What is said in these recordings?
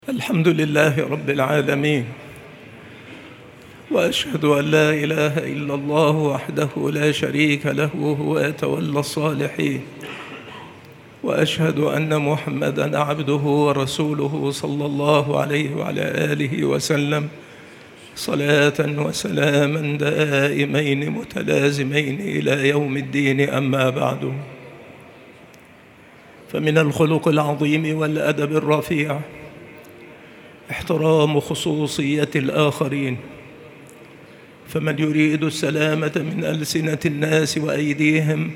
الحمد لله رب العالمين، وأشهد أن لا إله إلا الله وحده لا شريك له هو يتولى الصالحين، وأشهد أن محمدًا عبده ورسوله صلى الله عليه وعلى آله وسلم صلاة وسلاما دائمين متلازمين إلى يوم الدين. أما بعد، فمن الخلق العظيم والأدب الرفيع احترام خصوصية الآخرين، فمن يريد السلامة من ألسنة الناس وأيديهم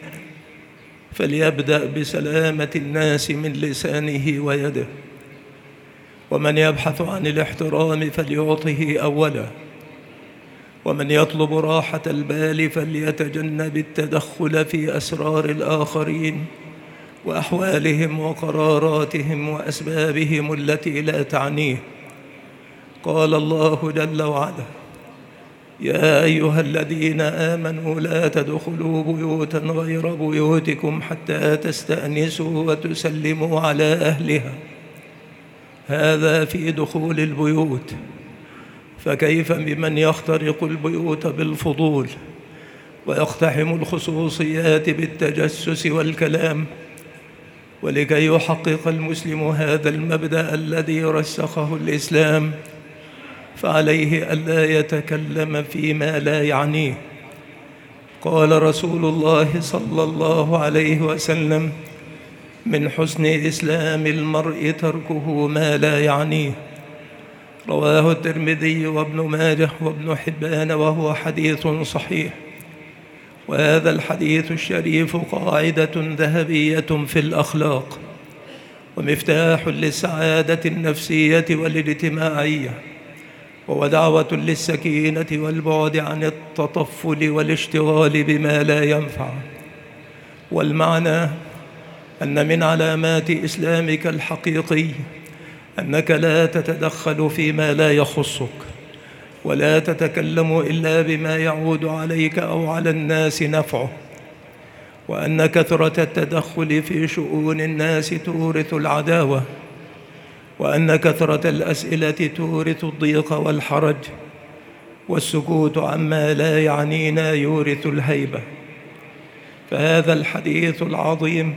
فليبدأ بسلامة الناس من لسانه ويده، ومن يبحث عن الاحترام فليعطه أولا، ومن يطلب راحة البال فليتجنب التدخل في أسرار الآخرين وأحوالهم وقراراتهم وأسبابهم التي لا تعنيه. قال الله جل وعلا: يا أيها الذين آمنوا لا تدخلوا بيوتا غير بيوتكم حتى تستأنسوا وتسلموا على أهلها. هذا في دخول البيوت، فكيف بمن يخترق البيوت بالفضول ويقتحم الخصوصيات بالتجسس والكلام؟ ولكي يحقق المسلم هذا المبدأ الذي رسخه الإسلام فعليه ألا يتكلم فيما لا يعنيه. قال رسول الله صلى الله عليه وسلم: من حسن إسلام المرء تركه ما لا يعنيه. رواه الترمذي وابن ماجه وابن حبان وهو حديث صحيح. وهذا الحديث الشريف قاعدة ذهبية في الأخلاق، ومفتاح للسعادة النفسية والاجتماعية، ودعوة للسكينة والبعد عن التطفل والاشتغال بما لا ينفع. والمعنى أن من علامات إسلامك الحقيقي أنك لا تتدخل فيما لا يخصك، ولا تتكلم إلا بما يعود عليك أو على الناس نفعه، وأن كثرة التدخل في شؤون الناس تورث العداوة، وأن كثرة الأسئلة تورث الضيق والحرج، والسكوت عما لا يعنينا يورث الهيبة. فهذا الحديث العظيم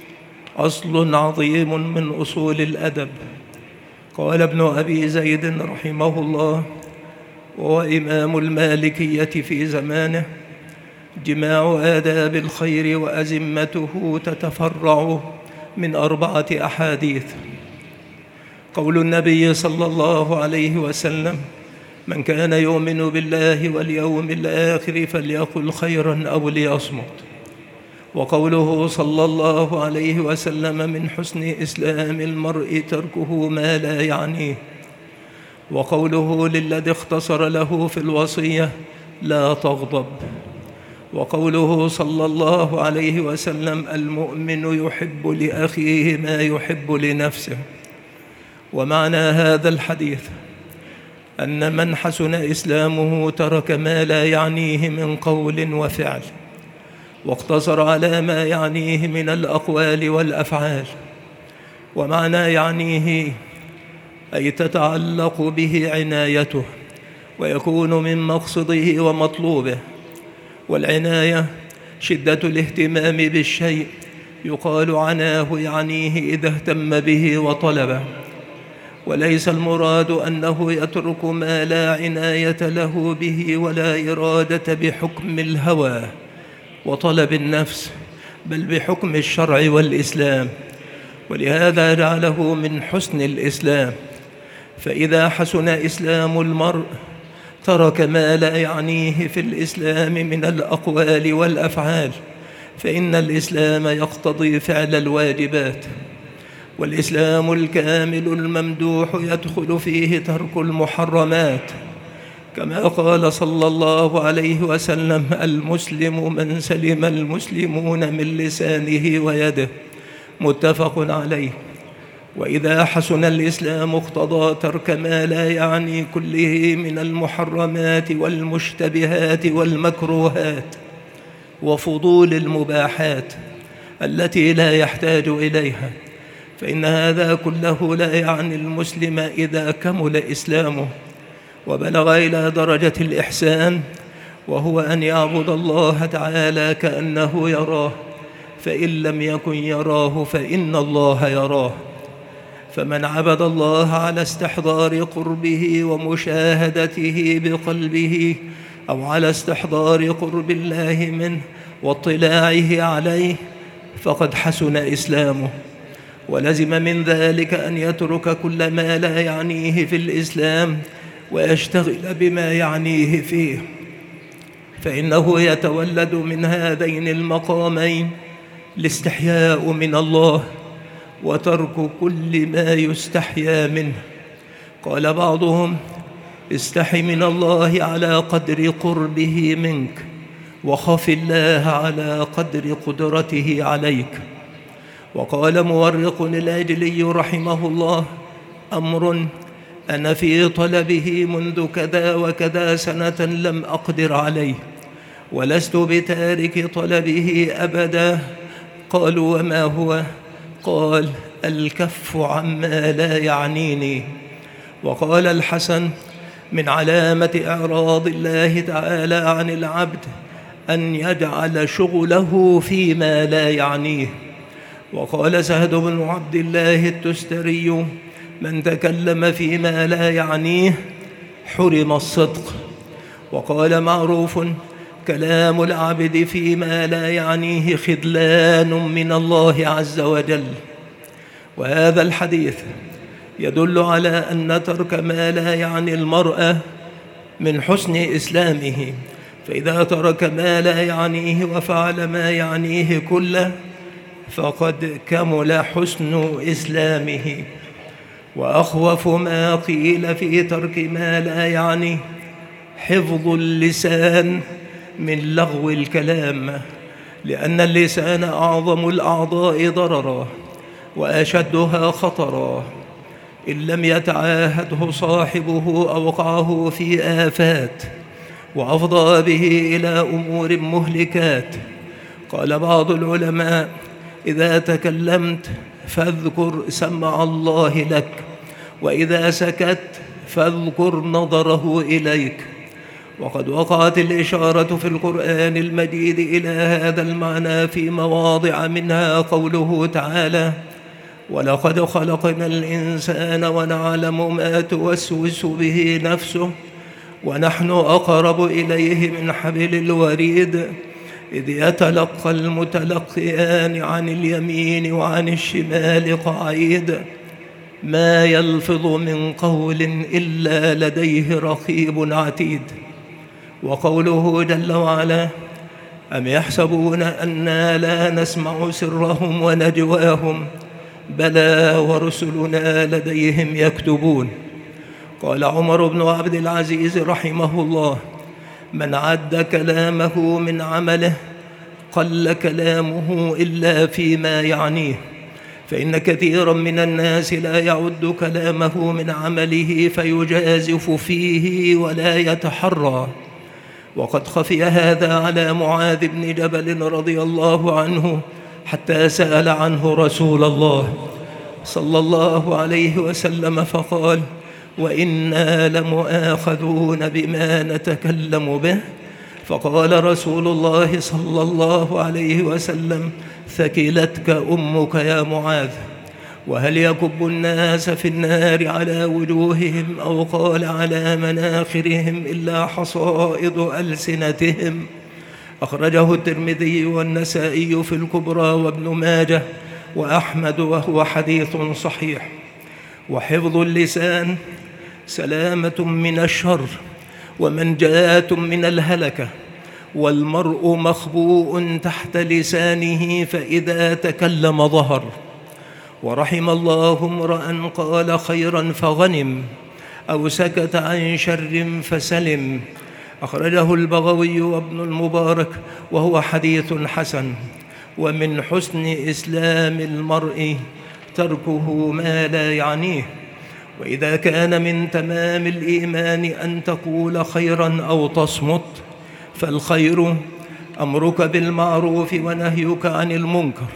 أصل عظيم من أصول الأدب. قال ابن أبي زيد رحمه الله، وهو إمام المالكية في زمانه: جماع آداب الخير وأزمته تتفرع من 4 أحاديث. قول النبي صلى الله عليه وسلم: من كان يؤمن بالله واليوم الآخر فليقل خيرا أو ليصمت. وقوله صلى الله عليه وسلم: من حسن إسلام المرء تركه ما لا يعنيه. وقوله للذي اختصر له في الوصية: لا تغضب. وقوله صلى الله عليه وسلم: المؤمن يحب لأخيه ما يحب لنفسه. ومعنى هذا الحديث أن من حسن إسلامه ترك ما لا يعنيه من قول وفعل، واقتصر على ما يعنيه من الأقوال والأفعال. ومعنى يعنيه أي تتعلق به عنايته ويكون من مقصده ومطلوبه. والعناية شدة الاهتمام بالشيء، يقال عناه يعنيه إذا اهتم به وطلبه، وليس المراد أنه يترك ما لا عناية له به ولا إرادة بحكم الهوى وطلب النفس، بل بحكم الشرع والإسلام. ولهذا جعله من حسن الإسلام. فإذا حسن إسلام المرء ترك ما لا يعنيه في الإسلام من الأقوال والأفعال، فإن الإسلام يقتضي فعل الواجبات. والإسلام الكامل الممدوح يدخل فيه ترك المحرمات، كما قال صلى الله عليه وسلم: المسلم من سلم المسلمون من لسانه ويده. متفق عليه. وإذا حسن الإسلام اقتضى ترك ما لا يعني كله من المحرمات والمشتبهات والمكروهات وفضول المباحات التي لا يحتاج إليها، فإن هذا كله لا يعني المسلم إذا كمل إسلامه وبلغ إلى درجة الإحسان، وهو أن يعبد الله تعالى كأنه يراه، فإن لم يكن يراه فإن الله يراه. فمن عبد الله على استحضار قربه ومشاهدته بقلبه، أو على استحضار قرب الله منه واطلاعه عليه، فقد حسن إسلامه، ولزم من ذلك أن يترك كل ما لا يعنيه في الإسلام ويشتغل بما يعنيه فيه، فإنه يتولد من هذين المقامين الاستحياء من الله وترك كل ما يستحيا منه. قال بعضهم: استحي من الله على قدر قربه منك، وخف الله على قدر قدرته عليك. وقال مورق العجلي رحمه الله: أمر أنا في طلبه منذ كذا وكذا سنة لم أقدر عليه، ولست بتارك طلبه أبدا. قالوا: وما هو؟ قال: الكف عما لا يعنيني. وقال الحسن: من علامة إعراض الله تعالى عن العبد أن يجعل شغله فيما لا يعنيه. وقال سهد بن عبد الله التستري: من تكلم فيما لا يعنيه حرم الصدق. وقال معروف: كلام العبد فيما لا يعنيه خذلان من الله عز وجل. وهذا الحديث يدل على أن ترك ما لا يعني المرء من حسن إسلامه، فإذا ترك ما لا يعنيه وفعل ما يعنيه كله فقد كمل حسن إسلامه. وأخوف ما قيل في ترك ما لا يعني حفظ اللسان من لغو الكلام، لأن اللسان أعظم الأعضاء ضررا وأشدها خطرا، إن لم يتعاهده صاحبه أوقعه في آفات وأفضى به إلى أمور مهلكات. قال بعض العلماء: إذا تكلمت فاذكر سمع الله لك، وإذا سكت فاذكر نظره إليك. وقد وقعت الإشارة في القرآن المجيد إلى هذا المعنى في مواضع، منها قوله تعالى: ولقد خلقنا الإنسان ونعلم ما توسوس به نفسه ونحن أقرب إليه من حبل الوريد إذ يتلقى المتلقيان عن اليمين وعن الشمال قعيد ما يلفظ من قول إلا لديه رقيب عتيد. وقوله جل وعلا: أم يحسبون أنا لا نسمع سرهم ونجواهم بلى ورسلنا لديهم يكتبون. قال عمر بن عبد العزيز رحمه الله: من عد كلامه من عمله قل كلامه إلا فيما يعنيه، فإن كثيرا من الناس لا يعد كلامه من عمله فيجازف فيه ولا يتحرى. وقد خفي هذا على معاذ بن جبل رضي الله عنه حتى سأل عنه رسول الله صلى الله عليه وسلم فقال: وإنا لمؤاخذون بما نتكلم به. فقال رسول الله صلى الله عليه وسلم: ثكلتك أمك يا معاذ. وهل يكب الناس في النار على وجوههم أو قال على مناخرهم إلا حصائد ألسنتهم؟ أخرجه الترمذي والنسائي في الكبرى وابن ماجه وأحمد، وهو حديث صحيح. وحفظ اللسان سلامة من الشر ومنجاة من الهلكة، والمرء مخبوء تحت لسانه فإذا تكلم ظهر. ورحم الله امرأ قال خيرا فغنم أو سكت عن شر فسلم. أخرجه البغوي وابن المبارك وهو حديث حسن. ومن حسن إسلام المرء تركه ما لا يعنيه. وإذا كان من تمام الإيمان أن تقول خيرا أو تصمت، فالخير أمرك بالمعروف ونهيك عن المنكر،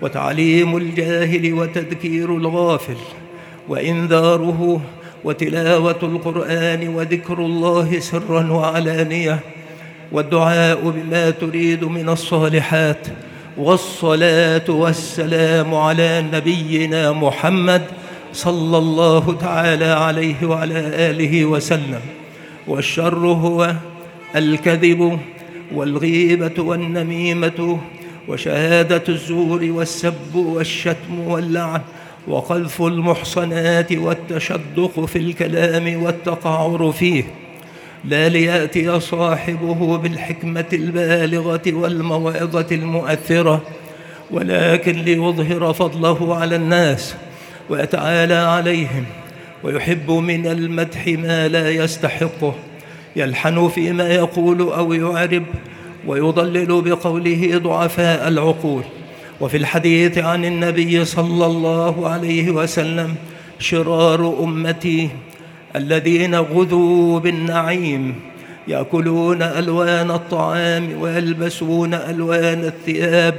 وتعليم الجاهل وتذكير الغافل وإنذاره وتلاوة القرآن وذكر الله سرا وعلانية والدعاء بما تريد من الصالحات والصلاة والسلام على نبينا محمد صلى الله تعالى عليه وعلى آله وسلم. والشر هو الكذب والغيبة والنميمة وشهادة الزور والسب والشتم واللعن وقذف المحصنات والتشدق في الكلام والتقعر فيه، لا ليأتي صاحبه بالحكمة البالغة والموعظة المؤثرة، ولكن ليظهر فضله على الناس ويتعالى عليهم ويحب من المدح ما لا يستحقه، يلحن فيما يقول أو يعرب ويضلل بقوله ضعفاء العقول. وفي الحديث عن النبي صلى الله عليه وسلم: شرار أمتي الذين غذوا بالنعيم يأكلون ألوان الطعام ويلبسون ألوان الثياب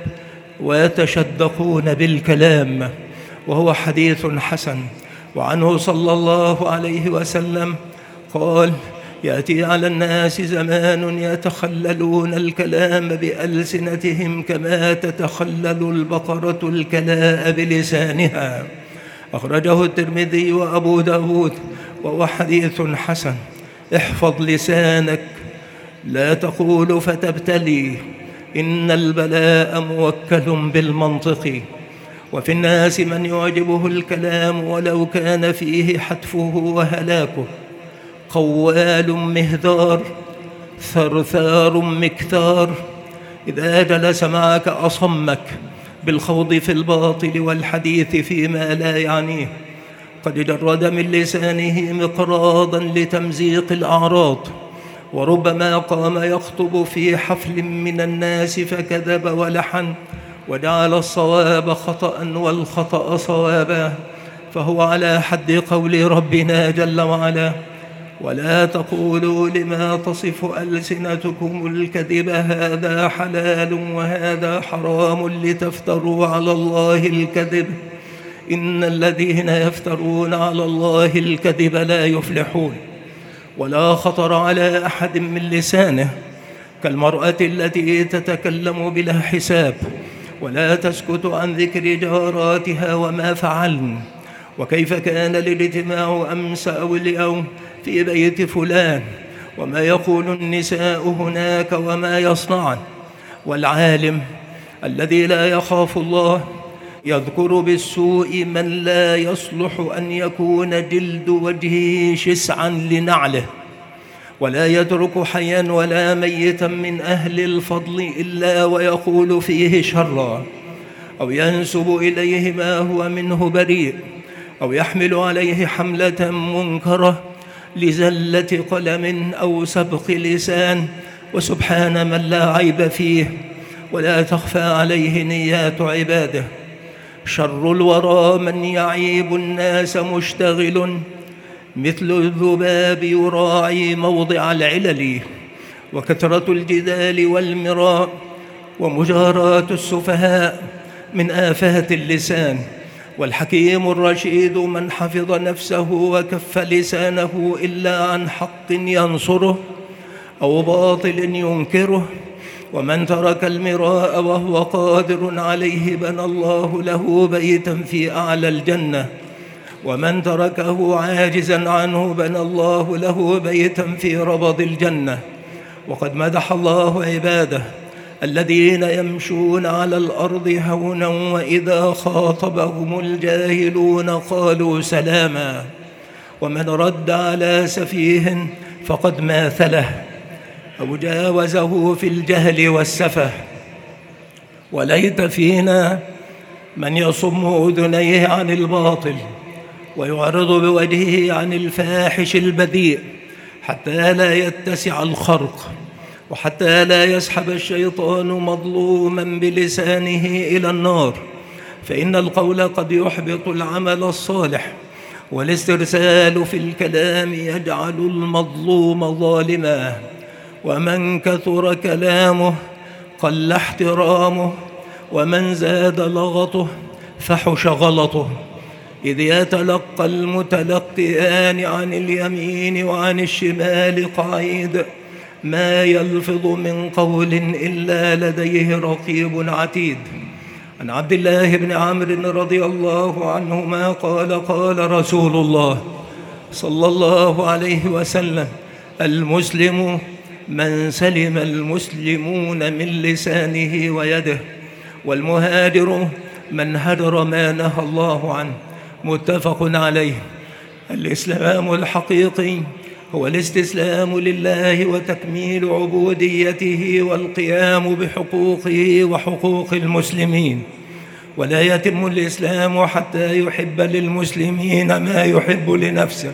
ويتشدقون بالكلام، وهو حديث حسن. وعنه صلى الله عليه وسلم قال: يأتي على الناس زمان يتخللون الكلام بألسنتهم كما تتخلل البقرة الكلاء بلسانها. أخرجه الترمذي وأبو داود وهو حديث حسن. احفظ لسانك، لا تقول فتبتلي، إن البلاء موكل بالمنطق. وفي الناس من يعجبه الكلام ولو كان فيه حتفه وهلاكه، قوال مهذار ثرثار مكثار، إذا جلس معك أصمك بالخوض في الباطل والحديث فيما لا يعنيه. قد جرد من لسانه مقراضا لتمزيق الأعراض، وربما قام يخطب في حفل من الناس فكذب ولحن وجعل الصواب خطأ والخطأ صوابا، فهو على حد قول ربنا جل وعلا: ولا تقولوا لما تصف ألسنتكم الكذب هذا حلال وهذا حرام لتفتروا على الله الكذب، إن الذين يفترون على الله الكذب لا يفلحون. ولا خطر على أحد من لسانه كالمرأة التي تتكلم بلا حساب ولا تسكت عن ذكر جاراتها وما فعلن، وكيف كان الاجتماع أمس أو اليوم في بيت فلان، وما يقول النساء هناك وما يصنعن. والعالم الذي لا يخاف الله يذكر بالسوء من لا يصلح أن يكون جلد وجهه شسعا لنعله، ولا يترك حيا ولا ميتا من أهل الفضل إلا ويقول فيه شرا، أو ينسب إليه ما هو منه بريء، أو يحمل عليه حملة منكرة لزلة قلم أو سبق لسان، وسبحان من لا عيب فيه ولا تخفى عليه نيات عباده. شر الورى من يعيب الناس مشتغل، مثل الذباب يراعي موضع العلل، وكثرة الجدال والمراء ومجاراة السفهاء من آفات اللسان. والحكيم الرشيد من حفظ نفسه وكف لسانه إلا عن حق ينصره أو باطل ينكره، ومن ترك المراء وهو قادر عليه بنى الله له بيتا في أعلى الجنة، ومن تركه عاجزا عنه بنى الله له بيتا في ربض الجنة. وقد مدح الله عباده الذين يمشون على الأرض هونا وإذا خاطبهم الجاهلون قالوا سلاما، ومن رد على سفيه فقد ماثله أو جاوزه في الجهل والسفه. وليت فينا من يصم أذنيه عن الباطل ويعرض بوجهه عن الفاحش البذيء حتى لا يتسع الخرق، وحتى لا يسحب الشيطان مظلوما بلسانه إلى النار، فإن القول قد يحبط العمل الصالح، والاسترسال في الكلام يجعل المظلوم ظالما، ومن كثر كلامه قل احترامه، ومن زاد لغطه فحش غلطه. إذ يتلقى المتلقيان عن اليمين وعن الشمال قعيد، ما يلفظ من قول إلا لديه رقيب عتيد. عن عبد الله بن عمرو رضي الله عنهما قال قال رسول الله صلى الله عليه وسلم: المسلم من سلم المسلمون من لسانه ويده، والمهاجر من هجر ما نهى الله عنه. متفق عليه. الإسلام الحقيقي هو الاستسلام لله وتكميل عبوديته والقيام بحقوقه وحقوق المسلمين، ولا يتم الإسلام حتى يحب للمسلمين ما يحب لنفسه،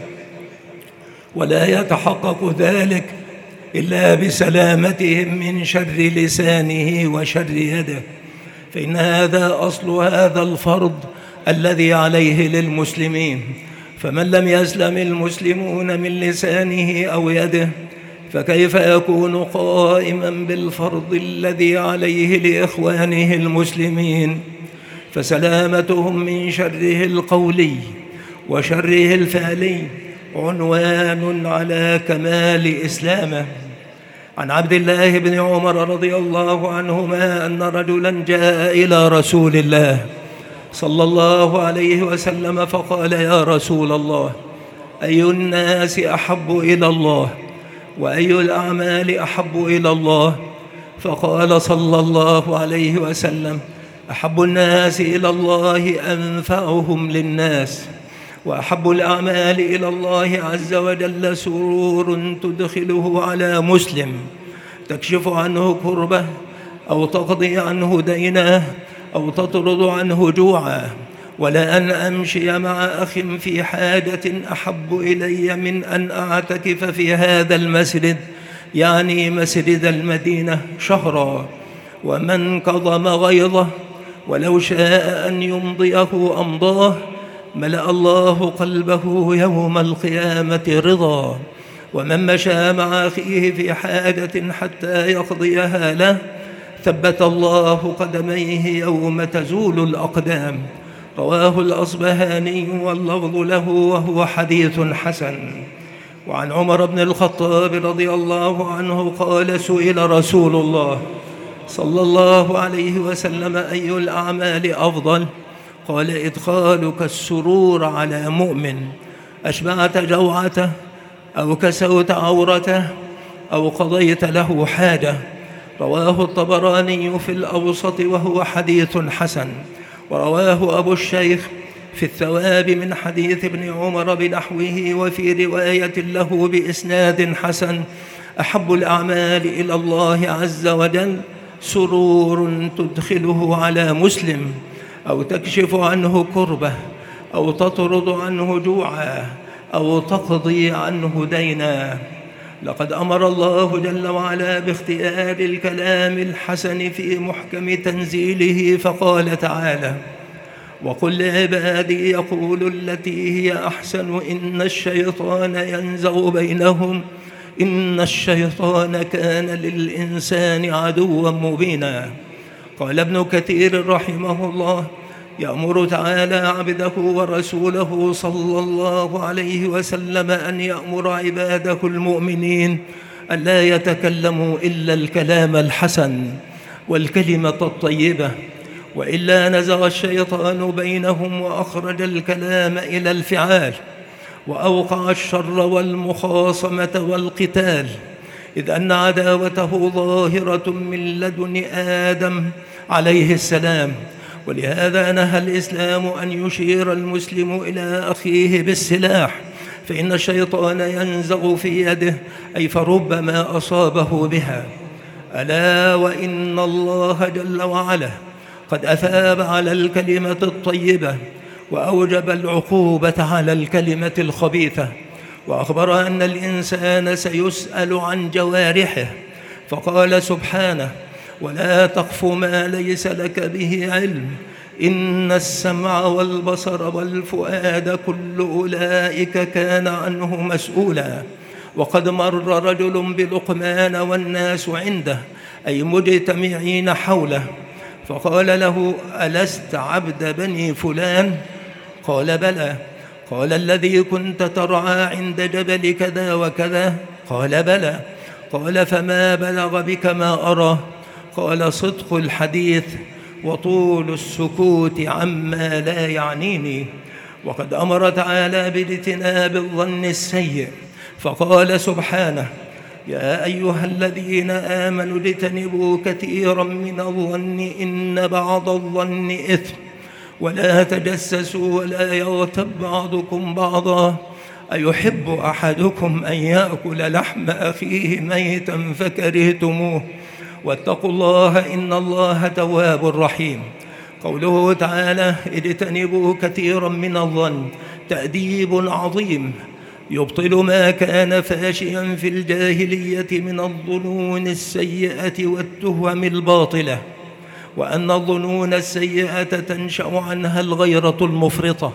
ولا يتحقق ذلك إلا بسلامتهم من شر لسانه وشر يده، فإن هذا أصل هذا الفرض الذي عليه للمسلمين. فمن لم يسلم المسلمون من لسانه أو يده فكيف يكون قائما بالفرض الذي عليه لإخوانه المسلمين؟ فسلامتهم من شره القولي وشره الفعلي عنوان على كمال إسلامه. عن عبد الله بن عمر رضي الله عنهما أن رجلا جاء إلى رسول الله صلى الله عليه وسلم فقال: يا رسول الله، أي الناس أحب إلى الله، وأي الأعمال أحب إلى الله؟ فقال صلى الله عليه وسلم: أحب الناس إلى الله أنفعهم للناس، وأحب الأعمال إلى الله عز وجل سرور تدخله على مسلم تكشف عنه كربه، أو تقضي عنه دينه، أو تطرد عنه جوعا. ولأن أمشي مع أخ في حاجة أحب إلي من أن أعتكف في هذا المسجد، يعني مسجد المدينة، شهرا. ومن كظم غيظه ولو شاء أن يمضيه أمضاه، ملأ الله قلبه يوم القيامة رضا. ومن مشى مع أخيه في حاجة حتى يقضيها له، ثبت الله قدميه يوم تزول الأقدام. رواه الأصبهاني واللفظ له وهو حديث حسن. وعن عمر بن الخطاب رضي الله عنه قال: سئل رسول الله صلى الله عليه وسلم: أي الأعمال أفضل؟ قال: إدخالك السرور على مؤمن، أشبعت جوعته، أو كسوت عورته، أو قضيت له حاجة. رواه الطبراني في الأوسط وهو حديث حسن. ورواه أبو الشيخ في الثواب من حديث ابن عمر بنحوه، وفي رواية له بإسناد حسن: أحب الأعمال إلى الله عز وجل سرور تدخله على مسلم، أو تكشف عنه كربة، أو تطرد عنه جوعا، أو تقضي عنه دينا. لقد أمر الله جل وعلا باختيار الكلام الحسن في محكم تنزيله، فقال تعالى: وقل لعبادي يقولوا التي هي أحسن إن الشيطان ينزغ بينهم إن الشيطان كان للإنسان عدوا مبينا. قال ابن كثير رحمه الله: يأمر تعالى عبده ورسوله صلى الله عليه وسلم أن يأمر عباده المؤمنين أن لا يتكلموا إلا الكلام الحسن والكلمة الطيبة، وإلا نزغ الشيطان بينهم وأخرج الكلام إلى الفعال، وأوقع الشر والمخاصمة والقتال، إذ أن عداوته ظاهرة من لدن آدم عليه السلام. ولهذا نهى الإسلام أن يشير المسلم إلى أخيه بالسلاح، فإن الشيطان ينزغ في يده، أي فربما أصابه بها. ألا وإن الله جل وعلا قد أثاب على الكلمة الطيبة، وأوجب العقوبة على الكلمة الخبيثة، وأخبر أن الإنسان سيسأل عن جوارحه، فقال سبحانه: ولا تقف ما ليس لك به علم إن السمع والبصر والفؤاد كل أولئك كان عنه مسؤولا. وقد مر رجل بلقمان والناس عنده، أي مجتمعين حوله، فقال له: ألست عبد بني فلان؟ قال: بلى. قال: الذي كنت ترعى عند جبل كذا وكذا؟ قال: بلى. قال: فما بلغ بك ما أرى؟ قال: صدق الحديث وطول السكوت عما لا يعنيني. وقد أمر تعالى باجتناب الظن السيء، فقال سبحانه: يا أيها الذين آمنوا اجتنبوا كثيرا من الظن إن بعض الظن إثم، ولا تجسسوا ولا يغتب بعضكم بعضا، أيحب أحدكم أن يأكل لحم أخيه ميتا فكرهتموه، واتقوا الله إن الله تواب رحيم. قوله تعالى: اجتنبوا كثيرا من الظن، تأديب عظيم يبطل ما كان فاشيا في الجاهلية من الظنون السيئة والتهم الباطلة، وأن الظنون السيئة تنشأ عنها الغيرة المفرطة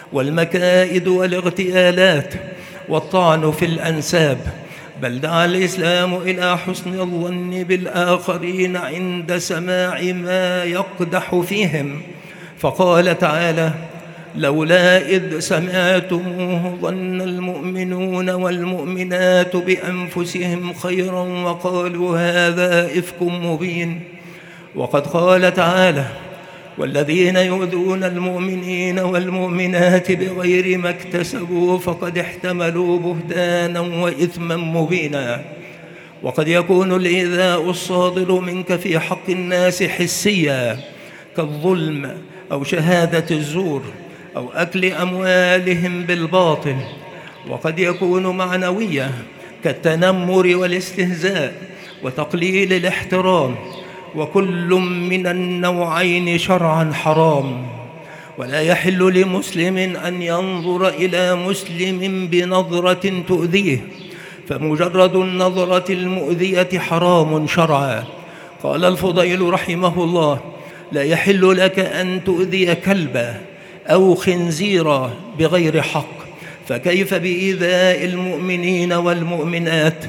والمكائد والاغتيالات والطعن في الأنساب، بل دعا الإسلام إلى حسن الظن بالآخرين عند سماع ما يقدح فيهم، فقال تعالى: لولا إذ سمعتموه ظن المؤمنون والمؤمنات بأنفسهم خيرا وقالوا هذا إفك مبين. وقد قال تعالى: والذين يؤذون المؤمنين والمؤمنات بغير ما اكتسبوا فقد احتملوا بهتانا وإثما مبينا. وقد يكون الإيذاء الصادر منك في حق الناس حسيا كالظلم أو شهادة الزور أو أكل أموالهم بالباطل، وقد يكون معنويا كالتنمر والاستهزاء وتقليل الاحترام، وكل من النوعين شرعا حرام. ولا يحل لمسلم أن ينظر إلى مسلم بنظرة تؤذيه، فمجرد النظرة المؤذية حرام شرعا. قال الفضيل رحمه الله: لا يحل لك أن تؤذي كلبا أو خنزيرا بغير حق، فكيف بإيذاء المؤمنين والمؤمنات؟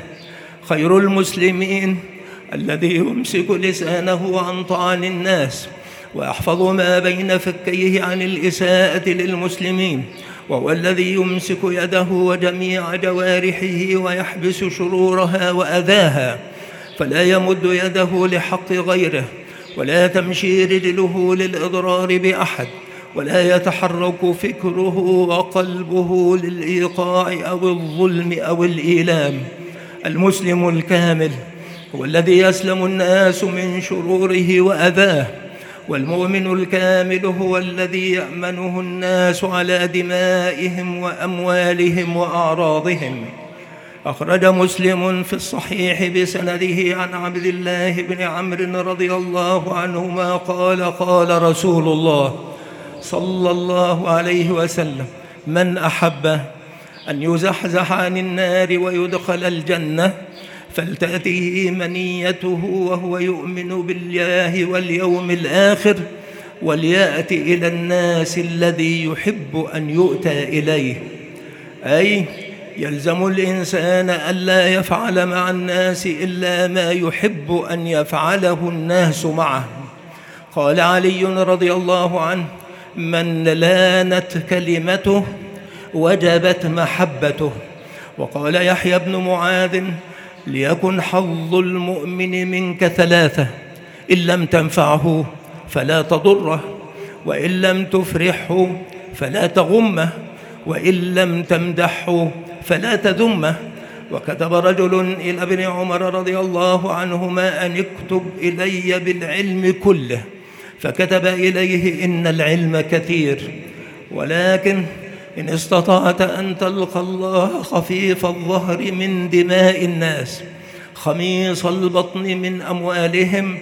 خير المسلمين الذي يمسك لسانه عن طعن الناس ويحفظ ما بين فكيه عن الإساءة للمسلمين، وهو الذي يمسك يده وجميع جوارحه ويحبس شرورها وأذاها، فلا يمد يده لحق غيره، ولا تمشي رجله للإضرار بأحد، ولا يتحرك فكره وقلبه للإيقاع أو الظلم أو الإيلام. المسلم الكامل هو الذي يسلم الناس من شروره وأذاه، والمؤمن الكامل هو الذي يأمنه الناس على دمائهم وأموالهم وأعراضهم. أخرج مسلم في الصحيح بسنده عن عبد الله بن عمرو رضي الله عنهما قال: قال رسول الله صلى الله عليه وسلم: من أحب أن يزحزح عن النار ويدخل الجنة فلتأته منيته وهو يؤمن بالله واليوم الآخر، وليأت إلى الناس الذي يحب أن يؤتى إليه. أي يلزم الإنسان ألا يفعل مع الناس إلا ما يحب أن يفعله الناس معه. قال علي رضي الله عنه: من لانت كلمته وجبت محبته. وقال يحيى بن معاذ: ليكن حظ المؤمن منك ثلاثة: إن لم تنفعه فلا تضره، وإن لم تفرحه فلا تغمه، وإن لم تمدحه فلا تذمه. وكتب رجل إلى ابن عمر رضي الله عنهما أن اكتب إلي بالعلم كله، فكتب إليه: إن العلم كثير، ولكن إن استطعت أن تلقى الله خفيف الظهر من دماء الناس، خميص البطن من أموالهم،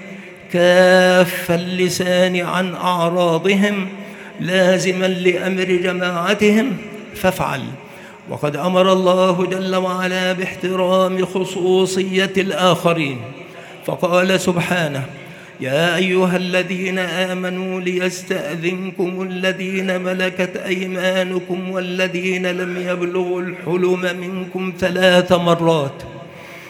كاف اللسان عن أعراضهم، لازما لأمر جماعتهم، فافعل. وقد أمر الله جل وعلا باحترام خصوصية الآخرين، فقال سبحانه: يا أيها الذين آمنوا ليستأذنكم الذين ملكت أيمانكم والذين لم يبلغوا الحلم منكم 3 مرات،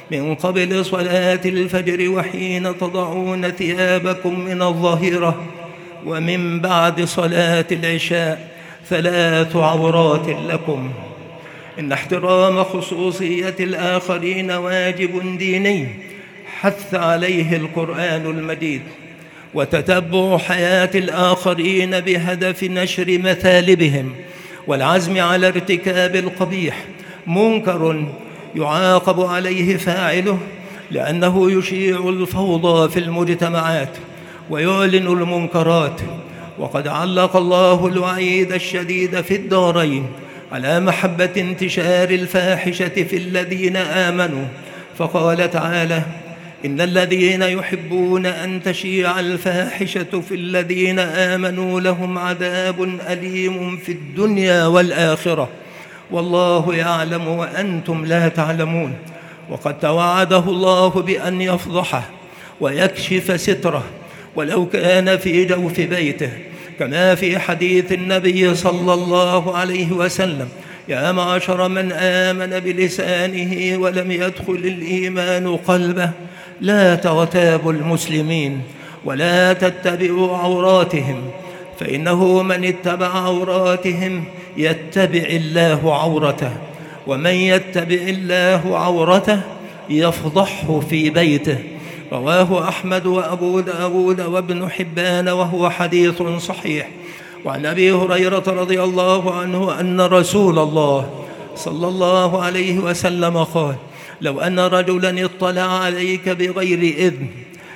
من قبل صلاة الفجر وحين تضعون ثيابكم من الظهيرة ومن بعد صلاة العشاء 3 عورات لكم. إن احترام خصوصية الآخرين واجب ديني حث عليه القرآن المجيد، وتتبع حياة الآخرين بهدف نشر مثالبهم والعزم على ارتكاب القبيح منكر يعاقب عليه فاعله، لأنه يشيع الفوضى في المجتمعات ويعلن المنكرات. وقد علق الله الوعيد الشديد في الدارين على محبة انتشار الفاحشة في الذين آمنوا، فقال تعالى: إن الذين يحبون أن تشيع الفاحشة في الذين آمنوا لهم عذاب أليم في الدنيا والآخرة والله يعلم وأنتم لا تعلمون. وقد توعده الله بأن يفضحه ويكشف ستره ولو كان في جوف بيته، كما في حديث النبي صلى الله عليه وسلم: يا معشر من آمن بلسانه ولم يدخل الإيمان قلبه لا تغتابوا المسلمين ولا تتبعوا عوراتهم، فإنه من اتبع عوراتهم يتبع الله عورته، ومن يتبع الله عورته يفضحه في بيته. رواه أحمد وأبو داود وابن حبان وهو حديث صحيح. وعن أبي هريرة رضي الله عنه أن رسول الله صلى الله عليه وسلم قال: لو أن رجلا اطلع عليك بغير إذن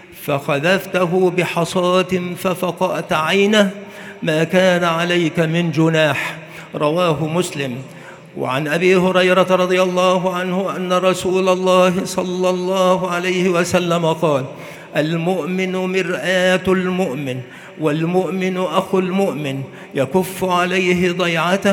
فخذفته بحصاة ففقأت عينه ما كان عليك من جناح. رواه مسلم. وعن أبي هريرة رضي الله عنه أن رسول الله صلى الله عليه وسلم قال: المؤمن مرآة المؤمن والمؤمن أخو المؤمن يكف عليه ضيعته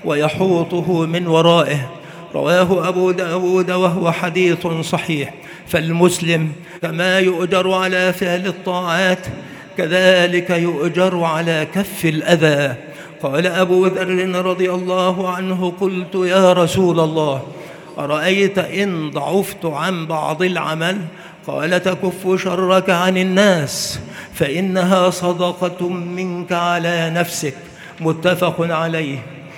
ويحوطه من ورائه. رواه أبو داود وهو حديث صحيح. فالمسلم كما يؤجر على فعل الطاعات كذلك يؤجر على كف الأذى. قال أبو ذر رضي الله عنه: قلت يا رسول الله أرأيت إن ضعفت عن بعض العمل؟ قال: تكف شرك عن الناس فإنها صدقة منك على نفسك. متفق عليه.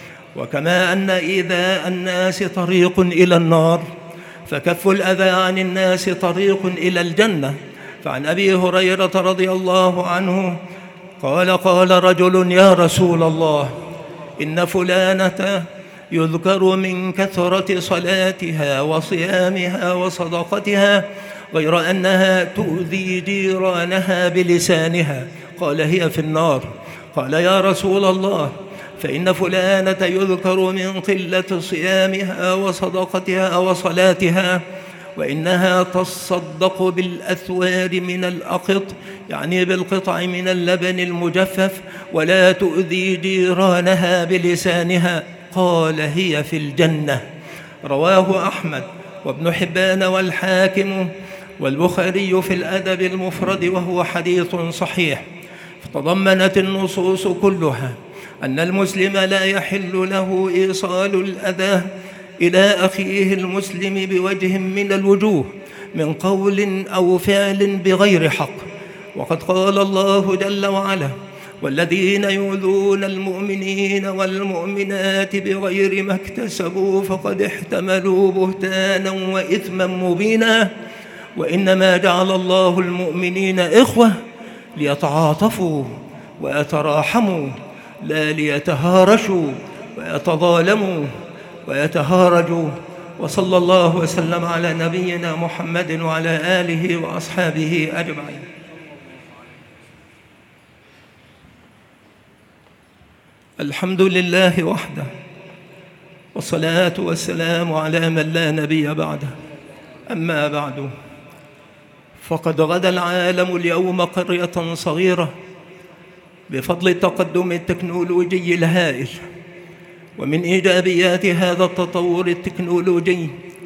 وكما أن إيذاء الناس طريق إلى النار فكف الأذى عن الناس طريق إلى الجنة. فعن أبي هريرة رضي الله عنه قال: قال رجل: يا رسول الله إن فلانة يذكر من كثرة صلاتها وصيامها وصدقتها غير أنها تؤذي جيرانها بلسانها. قال: هي في النار. قال: يا رسول الله فإن فلانة يذكر من قلة صيامها وصدقتها وصلاتها وإنها تصدق بالأثوار من الأقط، يعني بالقطع من اللبن المجفف، ولا تؤذي جيرانها بلسانها. قال: هي في الجنة. رواه أحمد وابن حبان والحاكم والبخاري في الأدب المفرد وهو حديث صحيح. فتضمنت النصوص كلها أن المسلم لا يحل له إيصال الأذى إلى أخيه المسلم بوجه من الوجوه من قول أو فعل بغير حق. وقد قال الله جل وعلا: والذين يؤذون المؤمنين والمؤمنات بغير ما اكتسبوا فقد احتملوا بهتانا وإثما مبينا. وإنما جعل الله المؤمنين إخوة ليتعاطفوا ويتراحموا لا ليتهارشوا ويتظالموا ويتهارجوا. وصلى الله وسلم على نبينا محمد وعلى آله وأصحابه أجمعين. الحمد لله وحده، والصلاة والسلام على من لا نبي بعده. أما بعد، فقد غدا العالم اليوم قرية صغيرة بفضل التقدم التكنولوجي الهائل. ومن إيجابيات هذا التطور التكنولوجي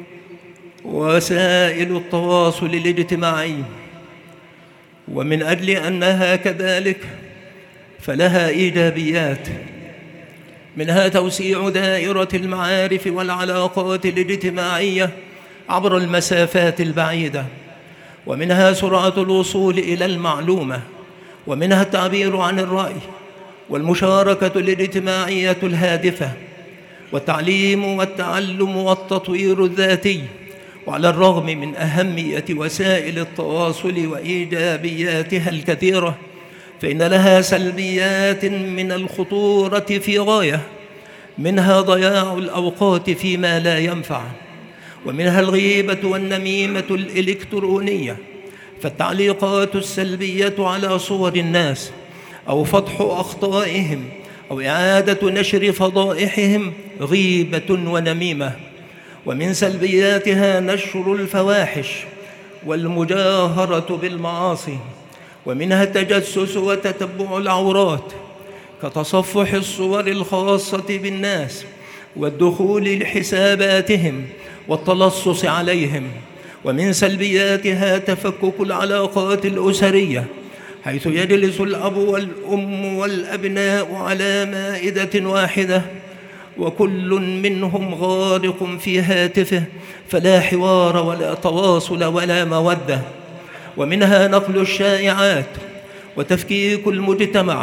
وسائل التواصل الاجتماعي، ومن أجل أنها كذلك فلها إيجابيات، منها توسيع دائرة المعارف والعلاقات الاجتماعية عبر المسافات البعيدة، ومنها سرعة الوصول إلى المعلومة، ومنها التعبير عن الرأي، والمشاركة الاجتماعية الهادفة، والتعليم والتعلم والتطوير الذاتي. وعلى الرغم من أهمية وسائل التواصل وإيجابياتها الكثيرة، فإن لها سلبيات من الخطورة في غاية، منها ضياع الأوقات فيما لا ينفع، ومنها الغيبة والنميمة الإلكترونية، فالتعليقات السلبية على صور الناس، أو فضح أخطائهم، أو إعادة نشر فضائحهم غيبة ونميمة. ومن سلبياتها نشر الفواحش والمجاهرة بالمعاصي، ومنها التجسس وتتبع العورات، كتصفح الصور الخاصة بالناس والدخول لحساباتهم والتلصص عليهم. ومن سلبياتها تفكك العلاقات الأسرية، حيث يجلس الأب والأم والأبناء على مائدة واحدة، وكل منهم غارق في هاتفه، فلا حوار ولا تواصل ولا مودة. ومنها نقل الشائعات وتفكيك المجتمع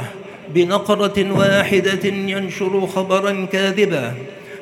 بنقرة واحدة ينشر خبراً كاذباً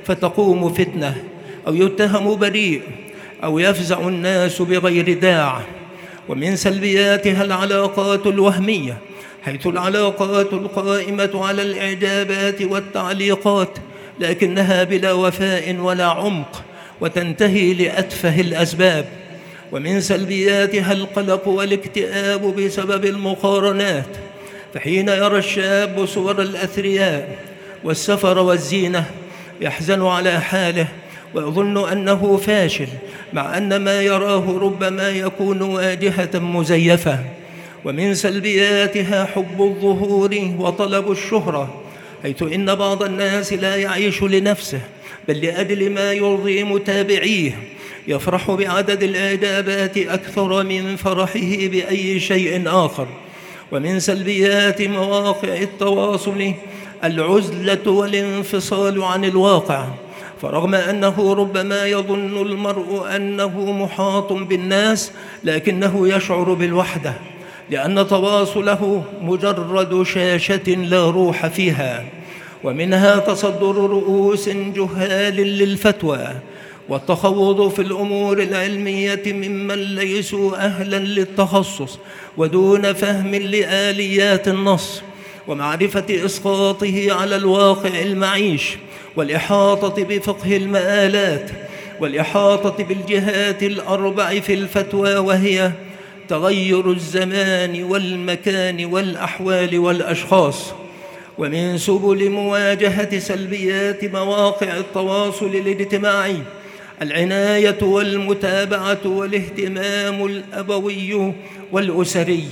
فتقوم فتنة، أو يتهم بريء، أو يفزع الناس بغير داعٍ. ومن سلبياتها العلاقات الوهمية، حيث العلاقات القائمة على الإعجابات والتعليقات، لكنها بلا وفاء ولا عمق، وتنتهي لأتفه الأسباب. ومن سلبياتها القلق والاكتئاب بسبب المقارنات، فحين يرى الشاب صور الأثرياء والسفر والزينة يحزن على حاله ويظن أنه فاشل، مع أن ما يراه ربما يكون واجهة مزيفة. ومن سلبياتها حب الظهور وطلب الشهرة، حيث إن بعض الناس لا يعيش لنفسه بل لأجل ما يرضي متابعيه، يفرح بعدد الإعجابات أكثر من فرحه بأي شيء آخر. ومن سلبيات مواقع التواصل العزلة والانفصال عن الواقع، فرغم أنه ربما يظن المرء أنه محاط بالناس، لكنه يشعر بالوحدة، لأن تواصله مجرد شاشة لا روح فيها. ومنها تصدر رؤوس جهال للفتوى والتخوض في الأمور العلمية ممن ليسوا أهلاً للتخصص، ودون فهم لآليات النص ومعرفة إسقاطه على الواقع المعيش، والإحاطة بفقه المآلات، والإحاطة بالجهات الأربع في الفتوى، وهي تغير الزمان والمكان والأحوال والأشخاص. ومن سبل مواجهة سلبيات مواقع التواصل الاجتماعي العناية والمتابعة والاهتمام الأبوي والأسري،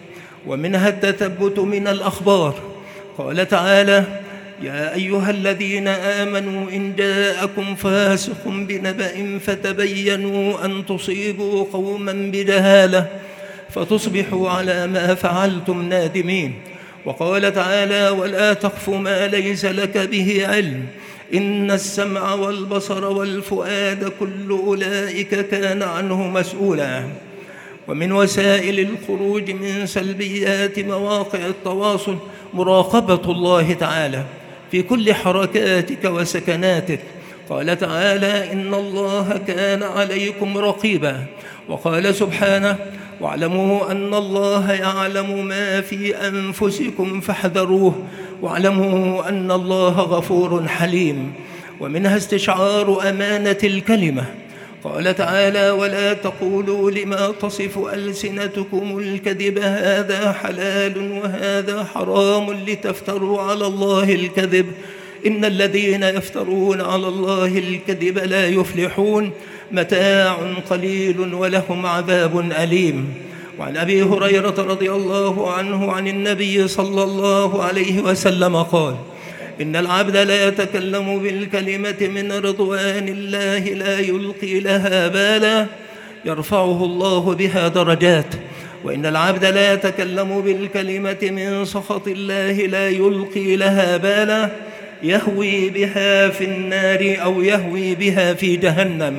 ومنها التثبت من الأخبار. قال تعالى: يا أيها الذين آمنوا إن جاءكم فاسق بنبأ فتبينوا أن تصيبوا قوما بجهالة فتصبحوا على ما فعلتم نادمين. وقال تعالى: ولا تقف ما ليس لك به علم إن السمع والبصر والفؤاد كل أولئك كان عنه مسؤولا. ومن وسائل الخروج من سلبيات مواقع التواصل مراقبة الله تعالى في كل حركاتك وسكناتك. قال تعالى: إن الله كان عليكم رقيبا. وقال سبحانه: واعلموا أن الله يعلم ما في أنفسكم فاحذروه واعلموا أن الله غفور حليم. ومنها استشعار أمانة الكلمة. قال تعالى: ولا تقولوا لما تصف ألسنتكم الكذب هذا حلال وهذا حرام لتفتروا على الله الكذب إن الذين يفترون على الله الكذب لا يفلحون متاع قليل ولهم عذاب أليم. وعن أبي هريرة رضي الله عنه عن النبي صلى الله عليه وسلم قال: إن العبد لا يتكلم بالكلمة من رضوان الله لا يلقي لها بالا يرفعه الله بها درجات، وإن العبد لا يتكلم بالكلمة من سخط الله لا يلقي لها بالا يهوي بها في النار أو يهوي بها في جهنم.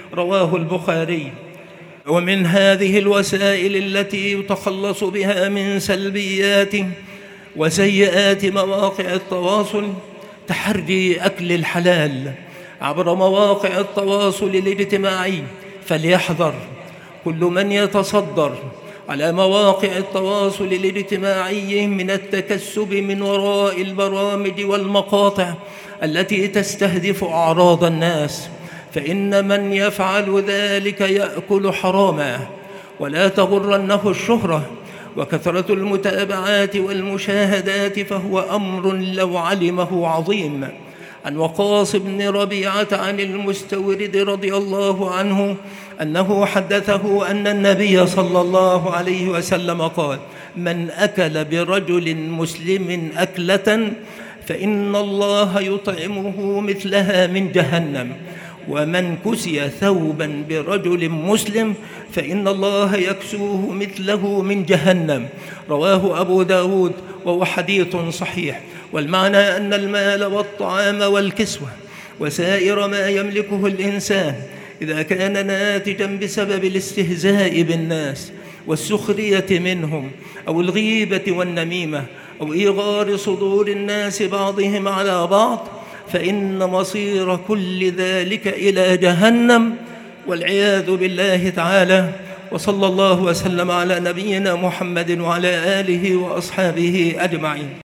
رواه البخاري. ومن هذه الوسائل التي يتخلص بها من سلبيات وسيئات مواقع التواصل تحري أكل الحلال عبر مواقع التواصل الاجتماعي. فليحذر كل من يتصدر على مواقع التواصل الاجتماعي من التكسب من وراء البرامج والمقاطع التي تستهدف أعراض الناس، فإن من يفعل ذلك يأكل حراما. ولا تغرنه الشهرة وكثرة المتابعات والمشاهدات، فهو أمر لو علمه عظيم. عن وقاص بن ربيعة عن المستورد رضي الله عنه أنه حدثه أن النبي صلى الله عليه وسلم قال: من أكل برجل مسلم أكلة فإن الله يطعمه مثلها من جهنم، ومن كسي ثوبا برجل مسلم فإن الله يكسوه مثله من جهنم. رواه أبو داود وهو حديث صحيح. والمعنى أن المال والطعام والكسوة وسائر ما يملكه الإنسان إذا كان ناتجا بسبب الاستهزاء بالناس والسخرية منهم أو الغيبة والنميمة أو إيغار صدور الناس بعضهم على بعض، فإن مصير كل ذلك إلى جهنم والعياذ بالله تعالى. وصلى الله وسلم على نبينا محمد وعلى آله وأصحابه أجمعين.